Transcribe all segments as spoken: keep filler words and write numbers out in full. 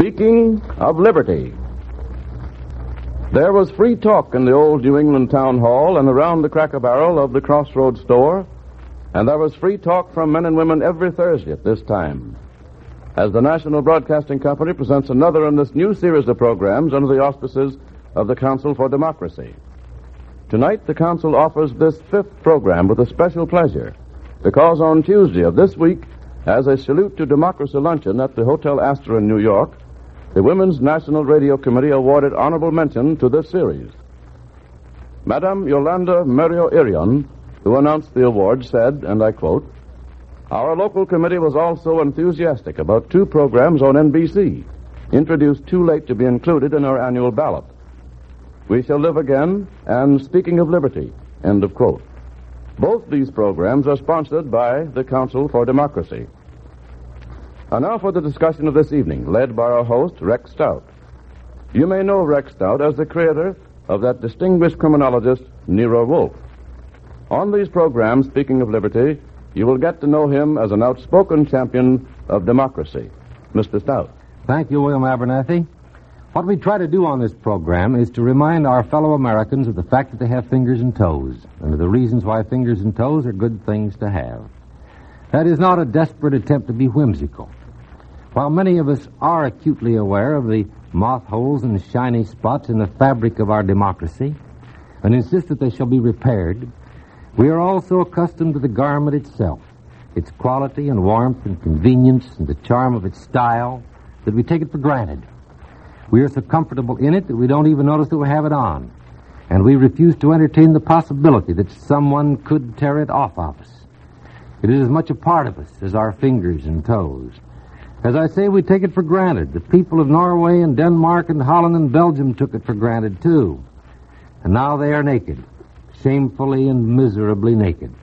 Speaking of liberty, there was free talk in the old New England town hall and around the Cracker Barrel of the Crossroads store, and there was free talk from men and women every Thursday at this time, as the National Broadcasting Company presents another in this new series of programs under the auspices of the Council for Democracy. Tonight, the Council offers this fifth program with a special pleasure, because on Tuesday of this week, as a salute to democracy luncheon at the Hotel Astor in New York, the Women's National Radio Committee awarded honorable mention to this series. Madame Yolanda Merio-Irion, who announced the award, said, and I quote, "Our local committee was also enthusiastic about two programs on N B C, introduced too late to be included in our annual ballot. We Shall Live Again and Speaking of Liberty," end of quote. Both these programs are sponsored by the Council for Democracy. And now for the discussion of this evening, led by our host, Rex Stout. You may know Rex Stout as the creator of that distinguished criminologist, Nero Wolfe. On these programs, Speaking of Liberty, you will get to know him as an outspoken champion of democracy. Mister Stout. Thank you, William Abernathy. What we try to do on this program is to remind our fellow Americans of the fact that they have fingers and toes, and of the reasons why fingers and toes are good things to have. That is not a desperate attempt to be whimsical. While many of us are acutely aware of the moth holes and shiny spots in the fabric of our democracy, and insist that they shall be repaired, we are also accustomed to the garment itself, its quality and warmth and convenience and the charm of its style, that we take it for granted. We are so comfortable in it that we don't even notice that we have it on, and we refuse to entertain the possibility that someone could tear it off of us. It is as much a part of us as our fingers and toes. As I say, we take it for granted. The people of Norway and Denmark and Holland and Belgium took it for granted, too. And now they are naked, shamefully and miserably naked.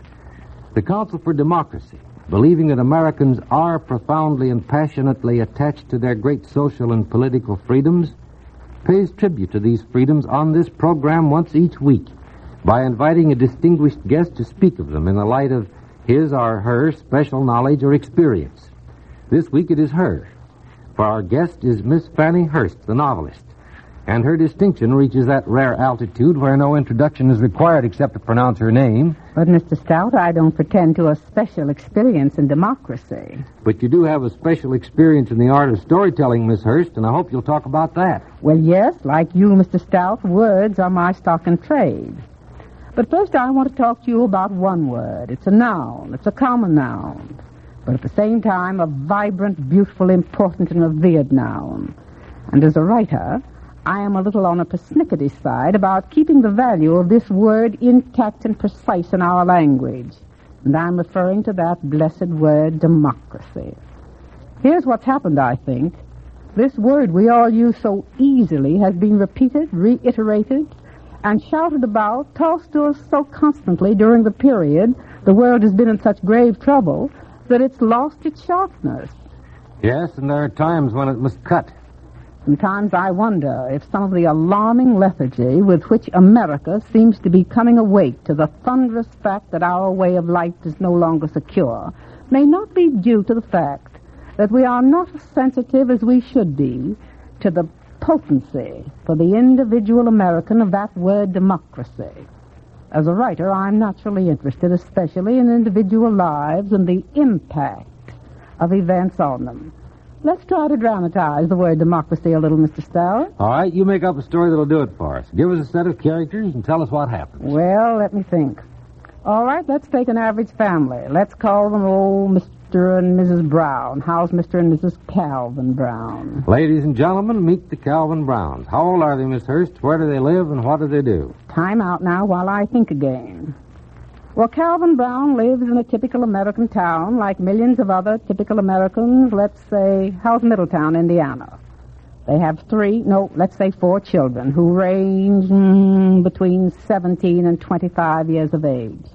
The Council for Democracy, believing that Americans are profoundly and passionately attached to their great social and political freedoms, pays tribute to these freedoms on this program once each week by inviting a distinguished guest to speak of them in the light of his or her special knowledge or experience. This week it is her, for our guest is Miss Fannie Hurst, the novelist, and her distinction reaches that rare altitude where no introduction is required except to pronounce her name. But, Mister Stout, I don't pretend to a special experience in democracy. But you do have a special experience in the art of storytelling, Miss Hurst, and I hope you'll talk about that. Well, yes, like you, Mister Stout, words are my stock and trade. But first I want to talk to you about one word. It's a noun. It's a common noun. But at the same time, a vibrant, beautiful, important, and revered noun. And as a writer, I am a little on a persnickety side about keeping the value of this word intact and precise in our language. And I'm referring to that blessed word, democracy. Here's what's happened, I think. This word we all use so easily has been repeated, reiterated, and shouted about, tossed to us so constantly during the period the world has been in such grave trouble that it's lost its sharpness. Yes, and there are times when it must cut. Sometimes I wonder if some of the alarming lethargy with which America seems to be coming awake to the thunderous fact that our way of life is no longer secure may not be due to the fact that we are not as sensitive as we should be to the potency for the individual American of that word democracy. As a writer, I'm naturally interested especially in individual lives and the impact of events on them. Let's try to dramatize the word democracy a little, Mister Stout. All right, you make up a story that'll do it for us. Give us a set of characters and tell us what happens. Well, let me think. All right, let's take an average family. Let's call them old Mister and Missus Brown. How's Mister and Missus Calvin Brown? Ladies and gentlemen, meet the Calvin Browns. How old are they, Miss Hurst? Where do they live and what do they do? Time out now while I think again. Well, Calvin Brown lives in a typical American town like millions of other typical Americans. Let's say, how's Middletown, Indiana? They have three, no, let's say four children who range mm, between seventeen and twenty-five years of age.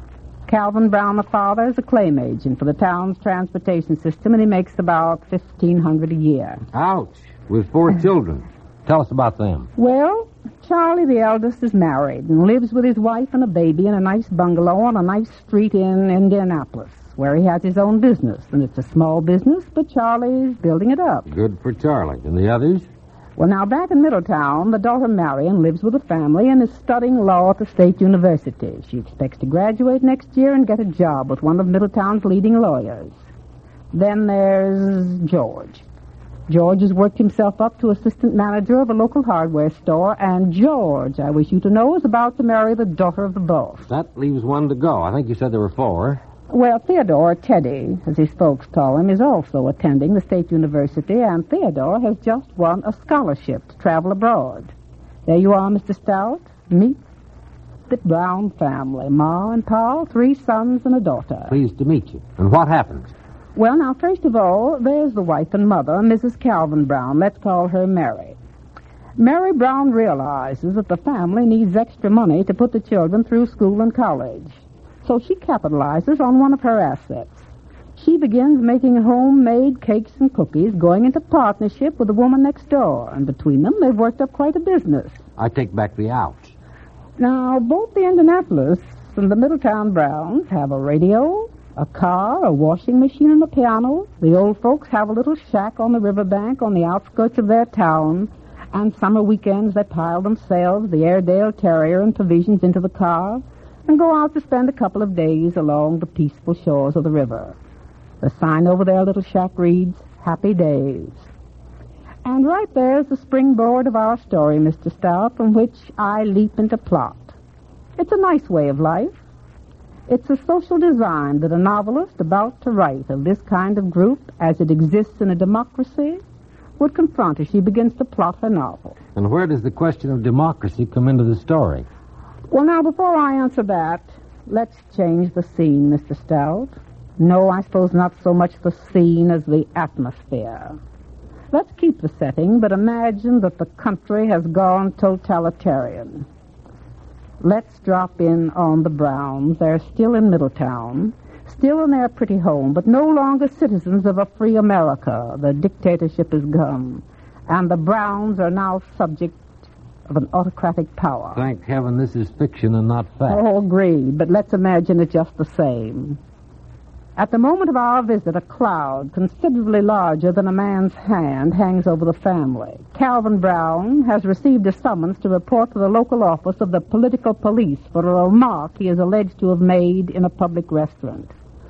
Calvin Brown, the father, is a claim agent for the town's transportation system, and he makes about fifteen hundred dollars a year. Ouch. With four children. Tell us about them. Well, Charlie, the eldest, is married and lives with his wife and a baby in a nice bungalow on a nice street in Indianapolis. where he has his own business. And it's a small business, but Charlie's building it up. Good for Charlie. And the others? Well, now, back in Middletown, the daughter Marion lives with a family and is studying law at the State University. She expects to graduate next year and get a job with one of Middletown's leading lawyers. Then there's George. George has worked himself up to assistant manager of a local hardware store, and George, I wish you to know, is about to marry the daughter of the boss. That leaves one to go. I think you said there were four. Well, Theodore, Teddy, as his folks call him, is also attending the State University, and Theodore has just won a scholarship to travel abroad. There you are, Mister Stout. Meet the Brown family. Ma and Pa, three sons and a daughter. Pleased to meet you. And what happens? Well, now, first of all, there's the wife and mother, Missus Calvin Brown. Let's call her Mary. Mary Brown realizes that the family needs extra money to put the children through school and college. So she capitalizes on one of her assets. She begins making homemade cakes and cookies, going into partnership with the woman next door. And between them, they've worked up quite a business. I take back the ouch. Now, both the Indianapolis and the Middletown Browns have a radio, a car, a washing machine, and a piano. The old folks have a little shack on the riverbank on the outskirts of their town. And summer weekends, they pile themselves, the Airedale Terrier, and provisions into the car and go out to spend a couple of days along the peaceful shores of the river. The sign over their little shack reads, Happy Days. And right there's the springboard of our story, Mister Stout, from which I leap into plot. It's a nice way of life. It's a social design that a novelist about to write of this kind of group, as it exists in a democracy, would confront as she begins to plot her novel. And where does the question of democracy come into the story? Well, now, before I answer that, let's change the scene, Mister Stout. No, I suppose not so much the scene as the atmosphere. Let's keep the setting, but imagine that the country has gone totalitarian. Let's drop in on the Browns. They're still in Middletown, still in their pretty home, but no longer citizens of a free America. The dictatorship is gone, and the Browns are now subject of an autocratic power. Thank heaven this is fiction and not fact. Oh, agreed, but let's imagine it just the same. At the moment of our visit, a cloud considerably larger than a man's hand hangs over the family. Calvin Brown has received a summons to report to the local office of the political police for a remark he is alleged to have made in a public restaurant.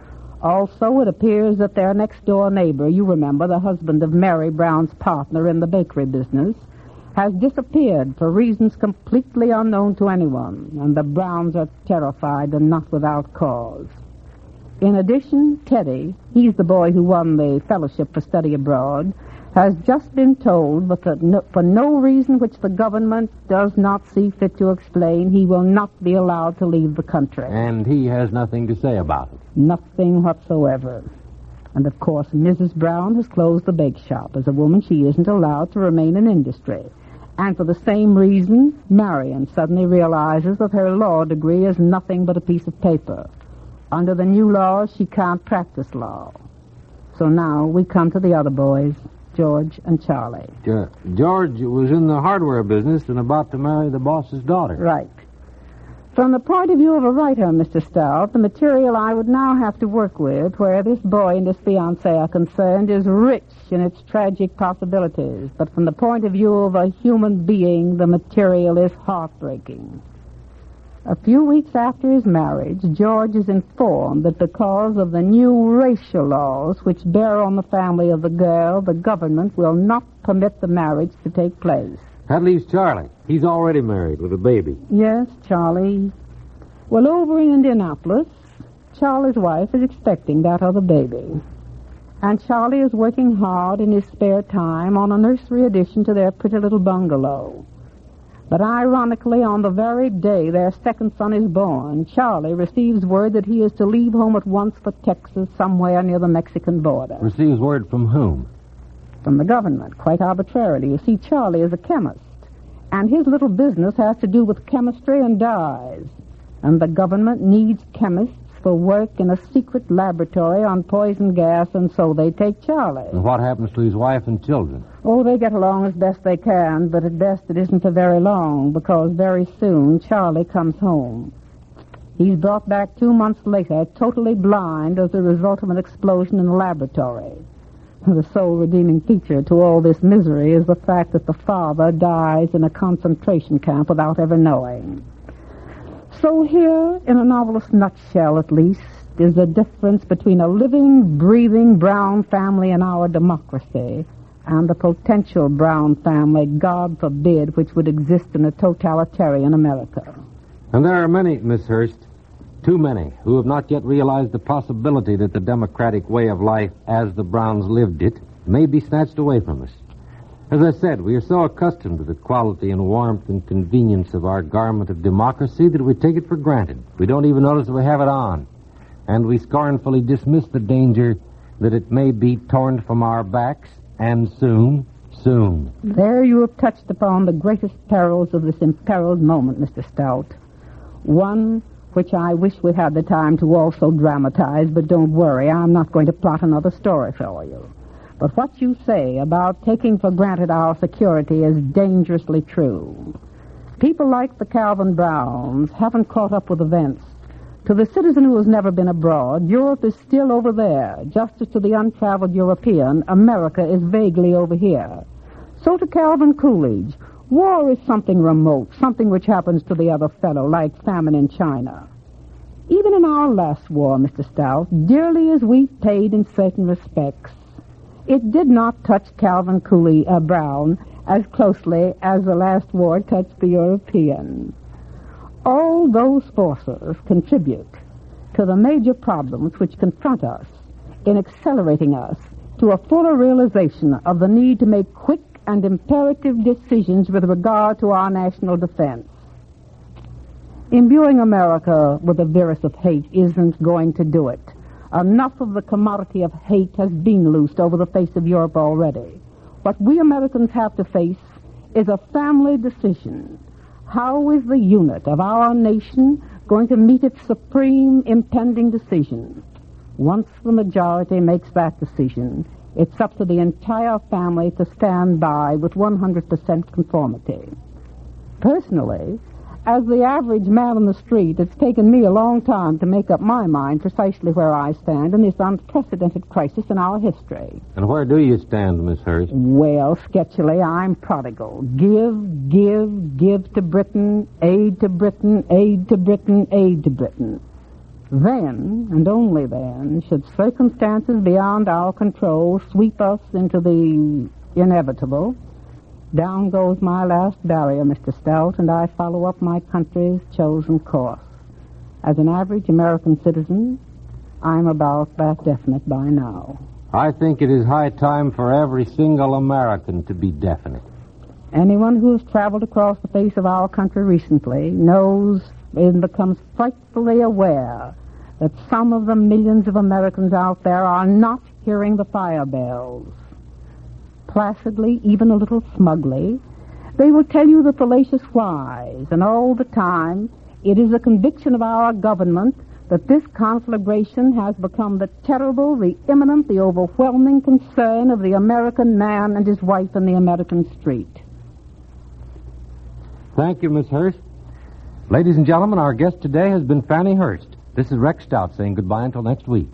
Also, it appears that their next-door neighbor, you remember, the husband of Mary Brown's partner in the bakery business, has disappeared for reasons completely unknown to anyone, and the Browns are terrified and not without cause. In addition, Teddy, he's the boy who won the fellowship for study abroad, has just been told that the, no, for no reason which the government does not see fit to explain, he will not be allowed to leave the country. And he has nothing to say about it. Nothing whatsoever. And, of course, Missus Brown has closed the bake shop. As a woman, she isn't allowed to remain in industry. And for the same reason, Marion suddenly realizes that her law degree is nothing but a piece of paper. Under the new laws, she can't practice law. So now we come to the other boys, George and Charlie. Ge- George was in the hardware business and about to marry the boss's daughter. Right. From the point of view of a writer, Mister Stout, the material I would now have to work with, where this boy and his fiancée are concerned, is rich in its tragic possibilities. But from the point of view of a human being, the material is heartbreaking. A few weeks after his marriage, George is informed that because of the new racial laws which bear on the family of the girl, the government will not permit the marriage to take place. That leaves Charlie. He's already married with a baby. Yes, Charlie. Well, over in Indianapolis, Charlie's wife is expecting that other baby. And Charlie is working hard in his spare time on a nursery addition to their pretty little bungalow. But ironically, on the very day their second son is born, Charlie receives word that he is to leave home at once for Texas, somewhere near the Mexican border. Receives word from whom? From the government, quite arbitrarily. You see, Charlie is a chemist, and his little business has to do with chemistry and dyes. And the government needs chemists for work in a secret laboratory on poison gas, and so they take Charlie. And what happens to his wife and children? Oh, they get along as best they can, but at best it isn't for very long, because very soon Charlie comes home. He's brought back two months later, totally blind as a result of an explosion in the laboratory. The sole redeeming feature to all this misery is the fact that the father dies in a concentration camp without ever knowing. So here, in a novelist's nutshell at least, is the difference between a living, breathing brown family in our democracy and the potential brown family, God forbid, which would exist in a totalitarian America. And there are many, Miss Hurst, too many, who have not yet realized the possibility that the democratic way of life, as the Browns lived it, may be snatched away from us. As I said, we are so accustomed to the quality and warmth and convenience of our garment of democracy that we take it for granted. We don't even notice that we have it on. And we scornfully dismiss the danger that it may be torn from our backs, and soon, soon. There you have touched upon the greatest perils of this imperiled moment, Mister Stout. One which I wish we had the time to also dramatize, but don't worry, I'm not going to plot another story for you. But what you say about taking for granted our security is dangerously true. People like the Calvin Browns haven't caught up with events. To the citizen who has never been abroad, Europe is still over there, just as to the untraveled European, America is vaguely over here. So to Calvin Coolidge, war is something remote, something which happens to the other fellow, like famine in China. Even in our last war, Mister Stout, dearly as we paid in certain respects, it did not touch Calvin Coolidge uh, Brown as closely as the last war touched the European. All those forces contribute to the major problems which confront us in accelerating us to a fuller realization of the need to make quick and imperative decisions with regard to our national defense. Imbuing America with a virus of hate isn't going to do it. Enough of the commodity of hate has been loosed over the face of Europe already. What we Americans have to face is a family decision. How is the unit of our nation going to meet its supreme impending decision? Once the majority makes that decision, it's up to the entire family to stand by with one hundred percent conformity. Personally, as the average man on the street, it's taken me a long time to make up my mind precisely where I stand in this unprecedented crisis in our history. And where do you stand, Miss Hurst? Well, sketchily, I'm prodigal. Give, give, give to Britain, aid to Britain, aid to Britain, aid to Britain. Then, and only then, should circumstances beyond our control sweep us into the inevitable, down goes my last barrier, Mister Stout, and I follow up my country's chosen course. As an average American citizen, I'm about that definite by now. I think it is high time for every single American to be definite. Anyone who has traveled across the face of our country recently knows and becomes frightfully aware that some of the millions of Americans out there are not hearing the fire bells. Placidly, even a little smugly, they will tell you the fallacious whys, and all the time it is a conviction of our government that this conflagration has become the terrible, the imminent, the overwhelming concern of the American man and his wife in the American street. Thank you, Miss Hurst. Ladies and gentlemen, our guest today has been Fanny Hurst. This is Rex Stout saying goodbye until next week.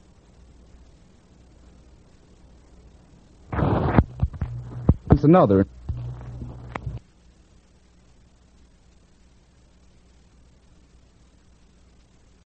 It's another...